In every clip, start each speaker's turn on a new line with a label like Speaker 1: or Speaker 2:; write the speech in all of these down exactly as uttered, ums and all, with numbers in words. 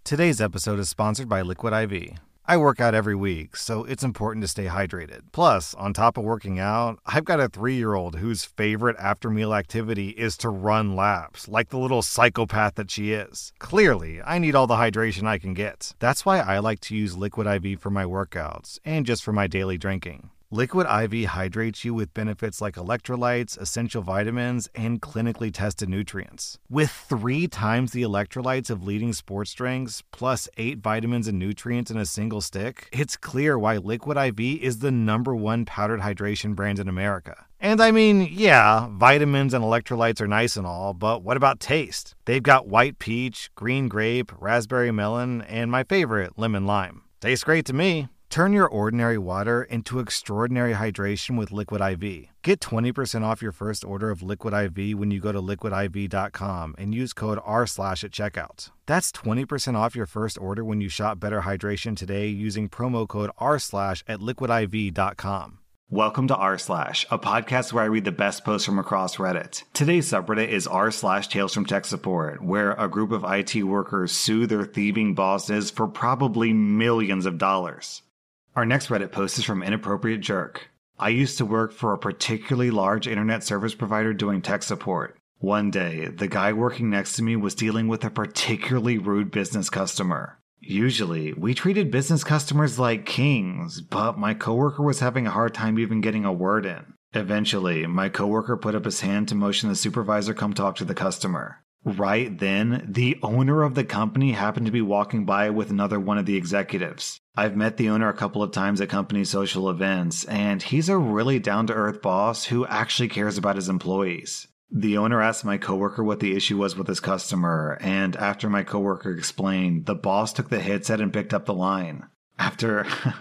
Speaker 1: Today's episode is sponsored by Liquid I V. I work out every week, so it's important to stay hydrated. Plus, on top of working out, I've got a three-year-old whose favorite after-meal activity is to run laps, like the little psychopath that she is. Clearly, I need all the hydration I can get. That's why I like to use Liquid I V for my workouts, and just for my daily drinking. Liquid I V hydrates you with benefits like electrolytes, essential vitamins, and clinically tested nutrients. With three times the electrolytes of leading sports drinks, plus eight vitamins and nutrients in a single stick, it's clear why Liquid I V is the number one powdered hydration brand in America. And I mean, yeah, vitamins and electrolytes are nice and all, but what about taste? They've got white peach, green grape, raspberry melon, and my favorite, lemon lime. Tastes great to me. Turn your ordinary water into extraordinary hydration with Liquid I V. Get twenty percent off your first order of Liquid I V when you go to liquid I V dot com and use code R slash at checkout. That's twenty percent off your first order when you shop Better Hydration today using promo code R slash at liquid I V dot com.
Speaker 2: Welcome to r slash, a podcast where I read the best posts from across Reddit. Today's subreddit is r slash Tales from Tech Support, where a group of I T workers sue their thieving bosses for probably millions of dollars. Our next Reddit post is from Inappropriate Jerk. I used to work for a particularly large internet service provider doing tech support. One day, the guy working next to me was dealing with a particularly rude business customer. Usually, we treated business customers like kings, but my coworker was having a hard time even getting a word in. Eventually, my coworker put up his hand to motion the supervisor come talk to the customer. Right then, the owner of the company happened to be walking by with another one of the executives. I've met the owner a couple of times at company social events, and he's a really down-to-earth boss who actually cares about his employees. The owner asked my coworker what the issue was with his customer, and after my coworker explained, the boss took the headset and picked up the line. After...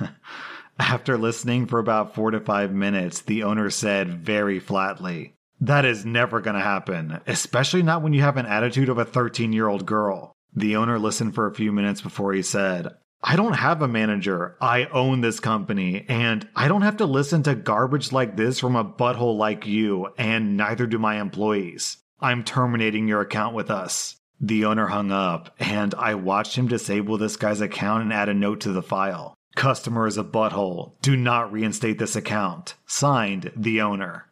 Speaker 2: After listening for about four to five minutes, the owner said very flatly, "That is never going to happen, especially not when you have an attitude of a thirteen-year-old girl." The owner listened for a few minutes before he said, "I don't have a manager. I own this company, and I don't have to listen to garbage like this from a butthole like you, and neither do my employees. I'm terminating your account with us." The owner hung up, and I watched him disable this guy's account and add a note to the file. "Customer is a butthole. Do not reinstate this account. Signed, the owner."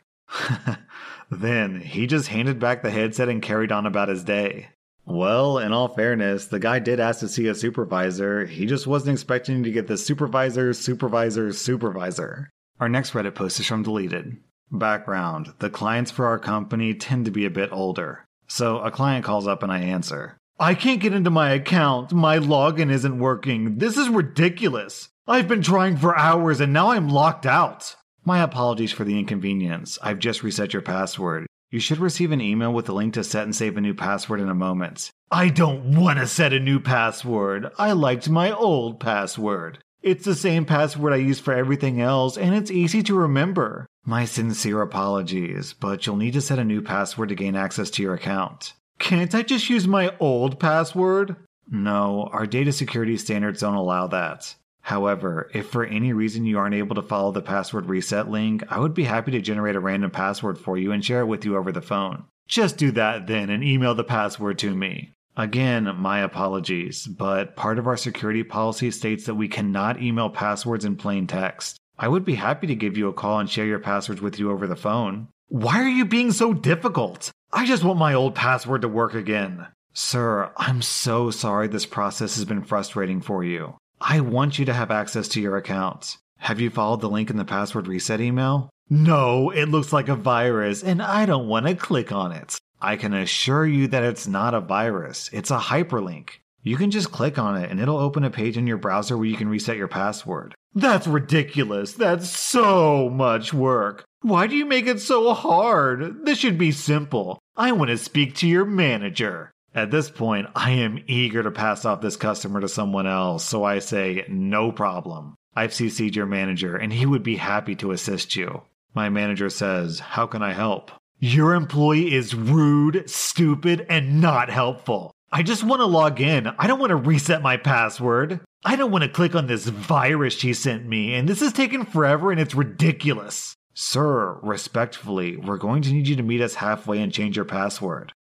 Speaker 2: Then, he just handed back the headset and carried on about his day. Well, in all fairness, the guy did ask to see a supervisor. He just wasn't expecting to get the supervisor, supervisor, supervisor. Our next Reddit post is from Deleted. Background: the clients for our company tend to be a bit older. So, a client calls up and I answer. "I can't get into my account. My login isn't working. This is ridiculous. I've been trying for hours and now I'm locked out." "My apologies for the inconvenience. I've just reset your password. You should receive an email with a link to set and save a new password in a moment." "I don't want to set a new password. I liked my old password. It's the same password I use for everything else, and it's easy to remember." "My sincere apologies, but you'll need to set a new password to gain access to your account." "Can't I just use my old password?" "No, our data security standards don't allow that. However, if for any reason you aren't able to follow the password reset link, I would be happy to generate a random password for you and share it with you over the phone." "Just do that then and email the password to me." Again, my apologies, but part of our security policy states that we cannot email passwords in plain text. I would be happy to give you a call and share your passwords with you over the phone. "Why are you being so difficult? I just want my old password to work again." "Sir, I'm so sorry this process has been frustrating for you. I want you to have access to your account. Have you followed the link in the password reset email?" "No, it looks like a virus, and I don't want to click on it." "I can assure you that it's not a virus. It's a hyperlink. You can just click on it, and it'll open a page in your browser where you can reset your password." "That's ridiculous. That's so much work. Why do you make it so hard? This should be simple. I want to speak to your manager." At this point, I am eager to pass off this customer to someone else, so I say, "No problem. I've C C'd your manager, and he would be happy to assist you." My manager says, "How can I help?" "Your employee is rude, stupid, and not helpful. I just want to log in. I don't want to reset my password. I don't want to click on this virus she sent me, and this is taking forever and it's ridiculous." "Sir, respectfully, we're going to need you to meet us halfway and change your password."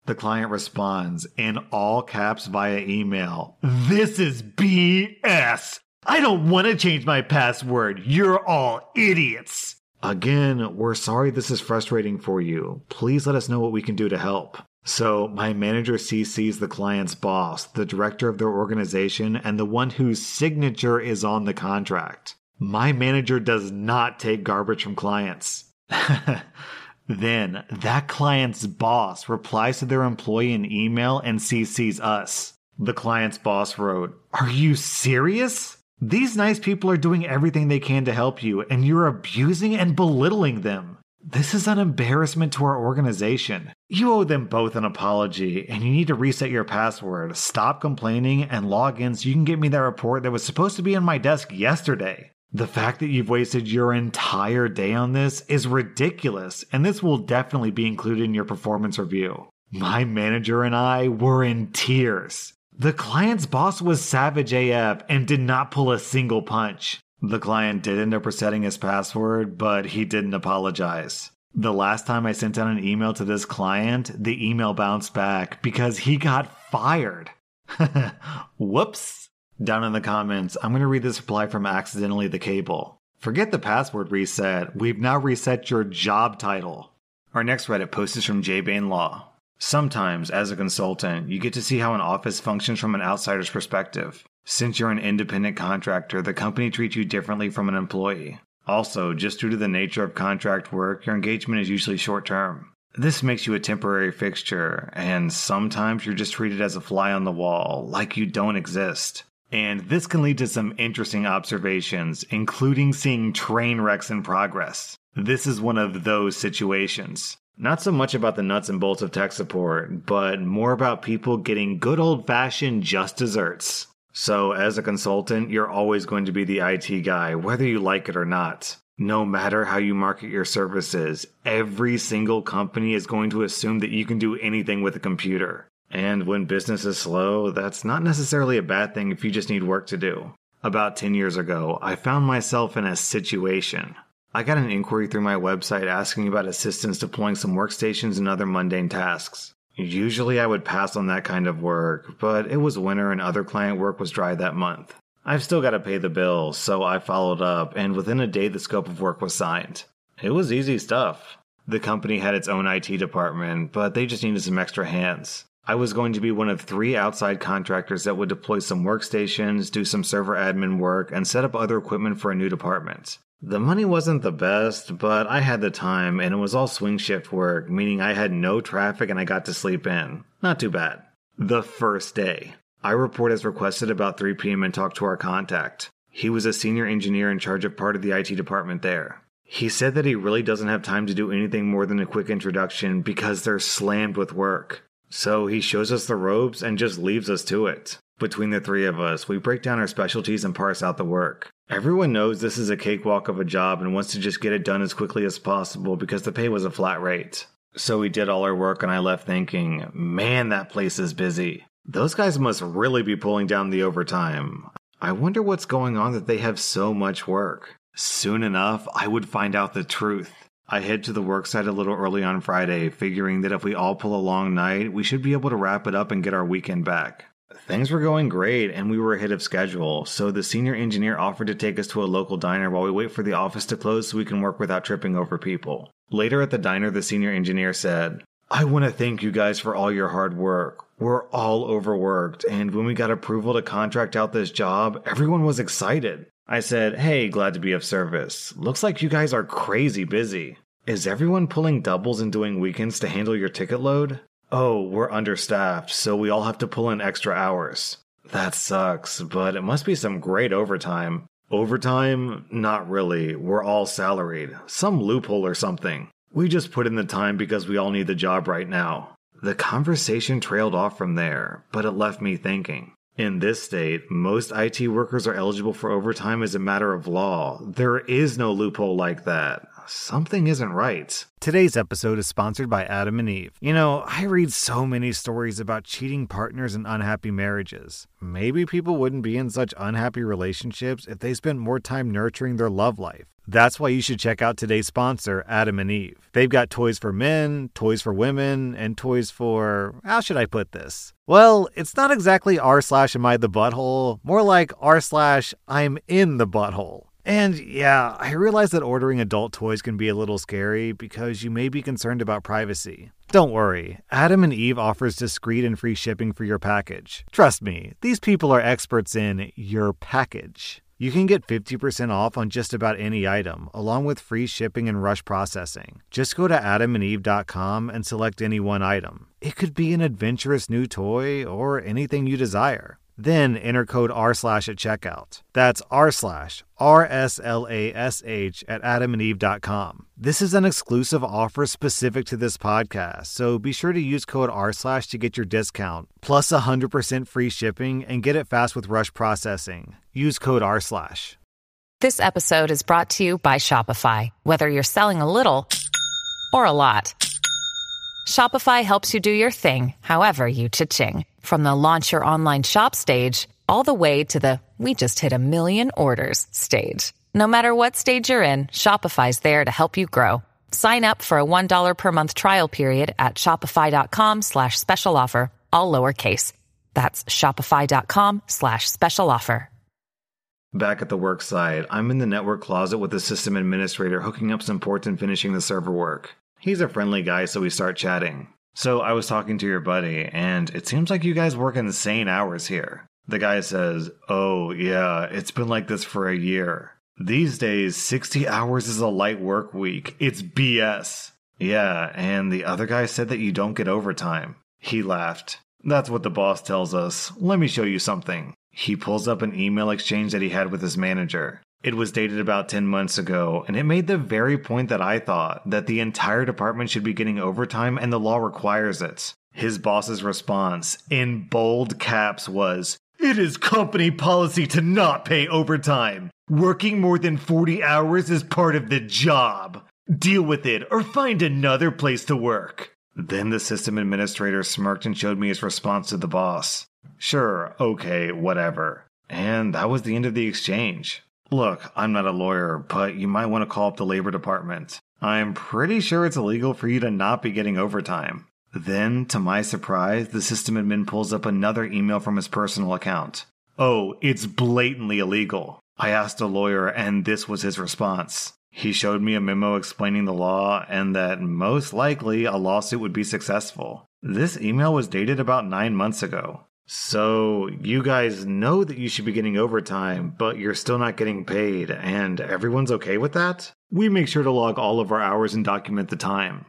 Speaker 2: The client responds in all caps via email. This is B S. I don't want to change my password. You're all idiots. Again, we're sorry this is frustrating for you. Please let us know what we can do to help. So my manager C Cs the client's boss, the director of their organization, and the one whose signature is on the contract. My manager does not take garbage from clients. Then that client's boss replies to their employee in email and C Cs us. The client's boss wrote, "Are you serious? These nice people are doing everything they can to help you, and you're abusing and belittling them. This is an embarrassment to our organization. You owe them both an apology, and you need to reset your password, stop complaining, and log in so you can get me that report that was supposed to be on my desk yesterday. The fact that you've wasted your entire day on this is ridiculous, and this will definitely be included in your performance review." My manager and I were in tears. The client's boss was savage A F and did not pull a single punch. The client did end up resetting his password, but he didn't apologize. The last time I sent out an email to this client, the email bounced back because he got fired. Whoops. Down in the comments, I'm going to read this reply from Accidentally the Cable. Forget the password reset. We've now reset your job title. Our next Reddit post is from J Bane Law. Sometimes, as a consultant, you get to see how an office functions from an outsider's perspective. Since you're an independent contractor, the company treats you differently from an employee. Also, just due to the nature of contract work, your engagement is usually short-term. This makes you a temporary fixture, and sometimes you're just treated as a fly on the wall, like you don't exist. And this can lead to some interesting observations, including seeing train wrecks in progress. This is one of those situations. Not so much about the nuts and bolts of tech support, but more about people getting good old-fashioned just desserts. So as a consultant, you're always going to be the I T guy, whether you like it or not. No matter how you market your services, every single company is going to assume that you can do anything with a computer. And when business is slow, that's not necessarily a bad thing if you just need work to do. About ten years ago, I found myself in a situation. I got an inquiry through my website asking about assistance deploying some workstations and other mundane tasks. Usually I would pass on that kind of work, but it was winter and other client work was dry that month. I've still got to pay the bills, so I followed up, and within a day the scope of work was signed. It was easy stuff. The company had its own I T department, but they just needed some extra hands. I was going to be one of three outside contractors that would deploy some workstations, do some server admin work, and set up other equipment for a new department. The money wasn't the best, but I had the time, and it was all swing shift work, meaning I had no traffic and I got to sleep in. Not too bad. The first day, I report as requested about three p.m. and talk to our contact. He was a senior engineer in charge of part of the I T department there. He said that he really doesn't have time to do anything more than a quick introduction because they're slammed with work. So he shows us the ropes and just leaves us to it. Between the three of us, we break down our specialties and parse out the work. Everyone knows this is a cakewalk of a job and wants to just get it done as quickly as possible because the pay was a flat rate. So we did all our work and I left thinking, man, that place is busy. Those guys must really be pulling down the overtime. I wonder what's going on that they have so much work. Soon enough, I would find out the truth. I head to the worksite a little early on Friday, figuring that if we all pull a long night, we should be able to wrap it up and get our weekend back. Things were going great, and we were ahead of schedule, so the senior engineer offered to take us to a local diner while we wait for the office to close so we can work without tripping over people. Later at the diner, the senior engineer said, "I want to thank you guys for all your hard work. We're all overworked, and when we got approval to contract out this job, everyone was excited." I said, "Hey, glad to be of service. Looks like you guys are crazy busy. Is everyone pulling doubles and doing weekends to handle your ticket load?" "Oh, we're understaffed, so we all have to pull in extra hours." "That sucks, but it must be some great overtime." "Overtime? Not really. We're all salaried. Some loophole or something. We just put in the time because we all need the job right now." The conversation trailed off from there, but it left me thinking. In this state, most I T workers are eligible for overtime as a matter of law. There is no loophole like that. something isn't right.
Speaker 1: Today's episode is sponsored by Adam and Eve. You know, I read so many stories about cheating partners and unhappy marriages. Maybe people wouldn't be in such unhappy relationships if they spent more time nurturing their love life. That's why you should check out today's sponsor, Adam and Eve. They've got toys for men, toys for women, and toys for, how should I put this? Well, it's not exactly r slash am I the butthole, more like r slash I'm in the butthole. And yeah, I realize that ordering adult toys can be a little scary because you may be concerned about privacy. Don't worry, Adam and Eve offers discreet and free shipping for your package. Trust me, these people are experts in your package. You can get fifty percent off on just about any item, along with free shipping and rush processing. Just go to adam and eve dot com and select any one item. It could be an adventurous new toy or anything you desire. Then enter code R slash at checkout. That's R slash R S L A S H at adam and eve dot com. This is an exclusive offer specific to this podcast, so be sure to use code R slash to get your discount, plus one hundred percent free shipping, and get it fast with rush processing. Use code R slash.
Speaker 3: This episode is brought to you by Shopify. Whether you're selling a little or a lot, Shopify helps you do your thing, however you cha-ching. From the launch your online shop stage, all the way to the we just hit a million orders stage. No matter what stage you're in, Shopify's there to help you grow. Sign up for a one dollar per month trial period at shopify.com slash special offer, all lowercase. That's shopify.com slash special offer.
Speaker 2: Back at the work site, I'm in the network closet with the system administrator hooking up some ports and finishing the server work. He's a friendly guy, so we start chatting. So I was talking to your buddy, and it seems like you guys work insane hours here. The guy says, oh yeah, it's been like this for a year. These days, sixty hours is a light work week. It's B S. Yeah, and the other guy said that you don't get overtime. He laughed. That's what the boss tells us. Let me show you something. He pulls up an email exchange that he had with his manager. It was dated about ten months ago, and it made the very point that I thought, that the entire department should be getting overtime and the law requires it. His boss's response, in bold caps, was, "It is company policy to not pay overtime. Working more than forty hours is part of the job. Deal with it or find another place to work." Then the system administrator smirked and showed me his response to the boss. Sure, okay, whatever. And that was the end of the exchange. Look, I'm not a lawyer, but you might want to call up the labor department. I'm pretty sure it's illegal for you to not be getting overtime. Then, to my surprise, the system admin pulls up another email from his personal account. Oh, it's blatantly illegal. I asked a lawyer, and this was his response. He showed me a memo explaining the law and that most likely a lawsuit would be successful. This email was dated about nine months ago. So, you guys know that you should be getting overtime, but you're still not getting paid, and everyone's okay with that? We make sure to log all of our hours and document the time.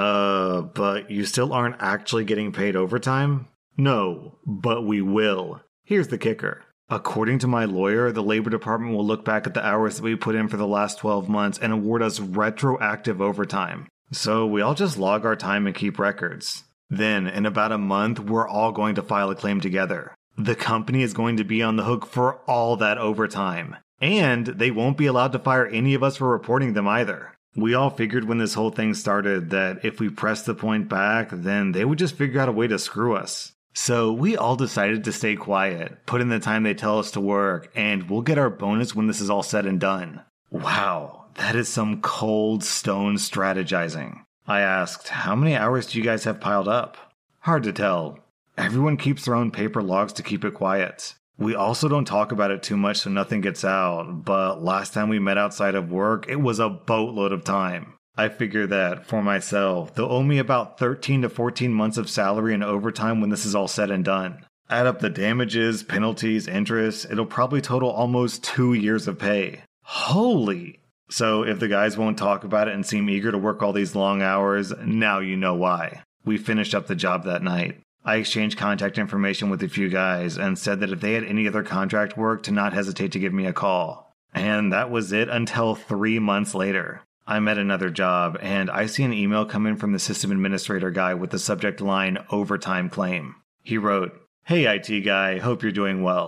Speaker 2: Uh, but you still aren't actually getting paid overtime? No, but we will. Here's the kicker. According to my lawyer, the labor department will look back at the hours that we put in for the last twelve months and award us retroactive overtime. So we all just log our time and keep records. Then, in about a month, we're all going to file a claim together. The company is going to be on the hook for all that overtime. And they won't be allowed to fire any of us for reporting them either. We all figured when this whole thing started that if we pressed the point back, then they would just figure out a way to screw us. So we all decided to stay quiet, put in the time they tell us to work, and we'll get our bonus when this is all said and done. Wow, that is some cold stone strategizing. I asked, how many hours do you guys have piled up? Hard to tell. Everyone keeps their own paper logs to keep it quiet. We also don't talk about it too much so nothing gets out, but last time we met outside of work, it was a boatload of time. I figure that, for myself, they'll owe me about thirteen to fourteen months of salary and overtime when this is all said and done. Add up the damages, penalties, interest, it'll probably total almost two years of pay. Holy! So if the guys won't talk about it and seem eager to work all these long hours, now you know why. We finished up the job that night. I exchanged contact information with a few guys and said that if they had any other contract work to not hesitate to give me a call. And that was it until three months later. I'm at another job, and I see an email come in from the system administrator guy with the subject line, overtime claim. He wrote, "Hey I T guy, hope you're doing well.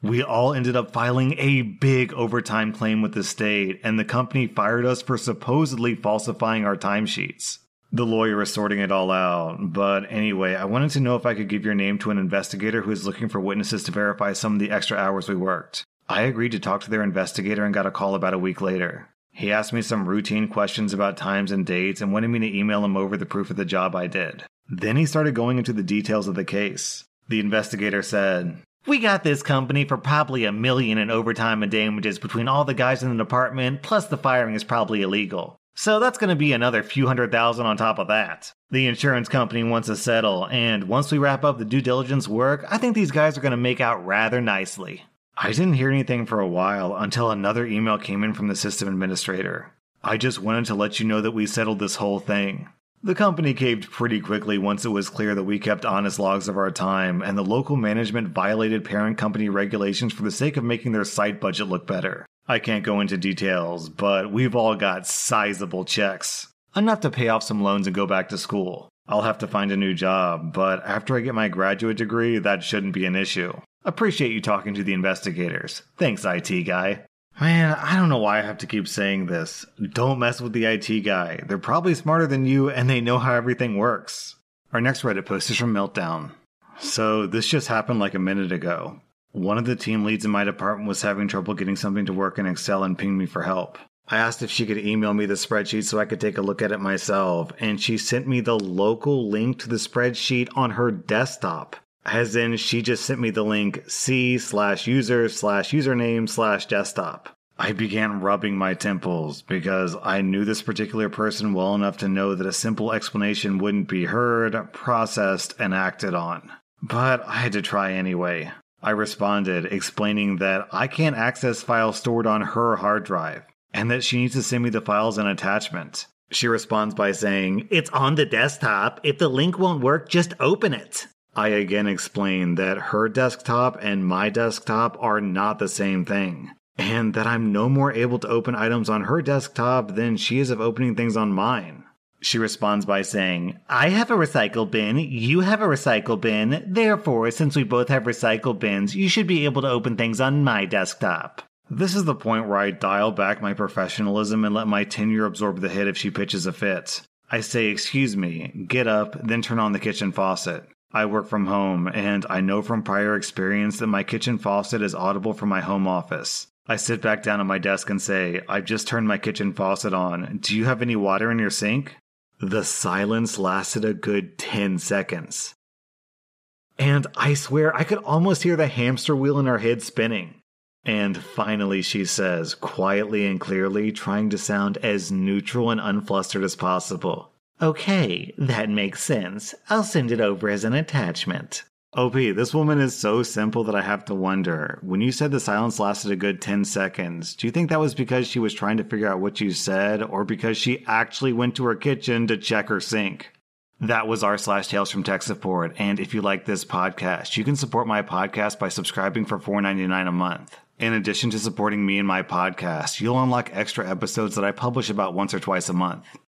Speaker 2: We all ended up filing a big overtime claim with the state, and the company fired us for supposedly falsifying our timesheets. The lawyer is sorting it all out, but anyway, I wanted to know if I could give your name to an investigator who is looking for witnesses to verify some of the extra hours we worked. I agreed to talk to their investigator and got a call about a week later. He asked me some routine questions about times and dates and wanted me to email him over the proof of the job I did. Then he started going into the details of the case. The investigator said, "We got this company for probably a million in overtime and damages between all the guys in the department, plus the firing is probably illegal. So that's going to be another few hundred thousand on top of that. The insurance company wants to settle, and once we wrap up the due diligence work, I think these guys are going to make out rather nicely." I didn't hear anything for a while until another email came in from the system administrator. "I just wanted to let you know that we settled this whole thing." The company caved pretty quickly once it was clear that we kept honest logs of our time, and the local management violated parent company regulations for the sake of making their site budget look better. I can't go into details, but we've all got sizable checks. Enough to pay off some loans and go back to school. I'll have to find a new job, but after I get my graduate degree, that shouldn't be an issue. Appreciate you talking to the investigators. Thanks, I T guy. Man, I don't know why I have to keep saying this. Don't mess with the I T guy. They're probably smarter than you, and they know how everything works. Our next Reddit post is from Meltdown. So, this just happened like a minute ago. One of the team leads in my department was having trouble getting something to work in Excel and pinged me for help. I asked if she could email me the spreadsheet so I could take a look at it myself, and she sent me the local link to the spreadsheet on her desktop. As in, she just sent me the link c slash user slash username slash desktop. I began rubbing my temples because I knew this particular person well enough to know that a simple explanation wouldn't be heard, processed, and acted on. But I had to try anyway. I responded, explaining that I can't access files stored on her hard drive, and that she needs to send me the files in attachment. She responds by saying, "It's on the desktop. If the link won't work, just open it." I again explained that her desktop and my desktop are not the same thing, and that I'm no more able to open items on her desktop than she is of opening things on mine. She responds by saying, "I have a recycle bin, you have a recycle bin, therefore, since we both have recycle bins, you should be able to open things on my desktop." This is the point where I dial back my professionalism and let my tenure absorb the hit if she pitches a fit. I say, "Excuse me," get up, then turn on the kitchen faucet. I work from home, and I know from prior experience that my kitchen faucet is audible from my home office. I sit back down at my desk and say, "I've just turned my kitchen faucet on. Do you have any water in your sink?" The silence lasted a good ten seconds. And I swear I could almost hear the hamster wheel in her head spinning. And finally she says, quietly and clearly, trying to sound as neutral and unflustered as possible, "Okay, that makes sense. I'll send it over as an attachment." O P, this woman is so simple that I have to wonder, when you said the silence lasted a good ten seconds, do you think that was because she was trying to figure out what you said, or because she actually went to her kitchen to check her sink? That was r slash Tales from Tech Support, and if you like this podcast, you can support my podcast by subscribing for four dollars and ninety-nine cents a month. In addition to supporting me and my podcast, you'll unlock extra episodes that I publish about once or twice a month.